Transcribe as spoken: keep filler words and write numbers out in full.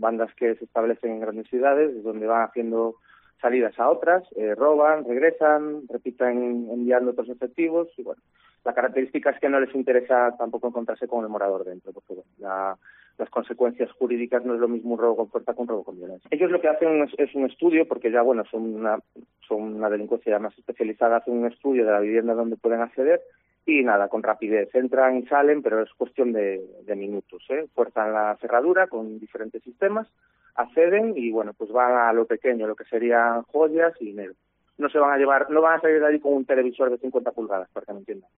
bandas que se establecen en grandes ciudades, donde van haciendo salidas a otras, eh, roban, regresan, repiten enviando otros efectivos y bueno, la característica es que no les interesa tampoco encontrarse con el morador dentro, porque bueno, la, las consecuencias jurídicas no es lo mismo un robo con fuerza que un robo con violencia. Ellos lo que hacen es, es un estudio, porque ya bueno, son una, son una delincuencia ya más especializada, hacen un estudio de la vivienda donde pueden acceder y nada, con rapidez, entran y salen, pero es cuestión de, de minutos, ¿eh? Fuerzan la cerradura con diferentes sistemas, acceden y bueno, pues van a lo pequeño, lo que serían joyas y dinero. No se van a llevar, no van a salir de ahí con un televisor de cincuenta pulgadas, para que me entiendan.